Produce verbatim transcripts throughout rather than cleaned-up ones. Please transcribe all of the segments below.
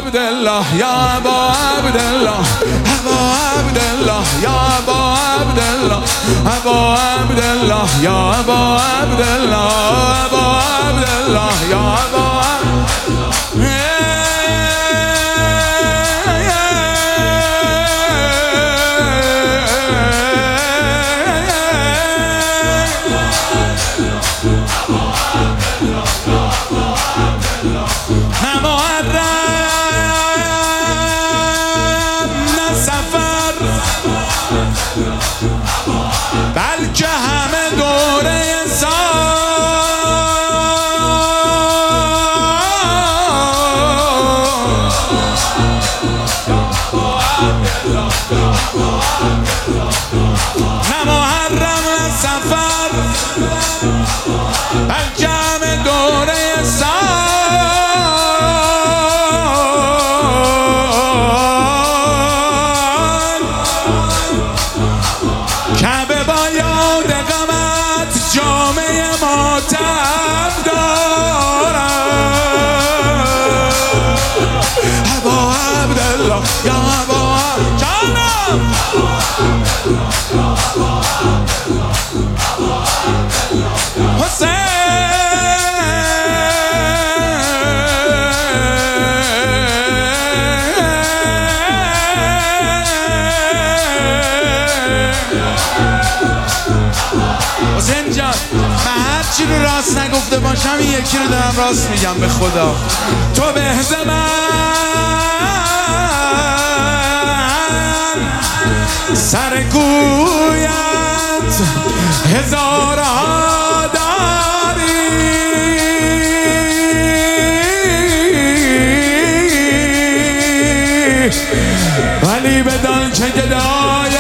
عبدالله یا ابا عبدالله ابا عبدالله یا ابا عبدالله ابا عبدالله یا ابا عبدالله ابا عبدالله یا ابا بلکه همه دوره سال نه محرم نه سفر بلکه همه دوره سال کعبه با یاد غمت جامعه ماتم دارم ابا عبدالله یا ابا جانم حسین حسین جان من هر چی رو راست نگفته باشم این یکی رو دارم راست میگم به خدا تو به من سر کویت هزارها داری ولی بدان که گدایت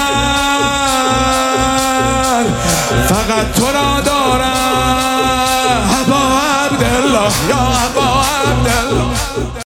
فقط تو را دارم ابا عبدالله یا ابا عبدالله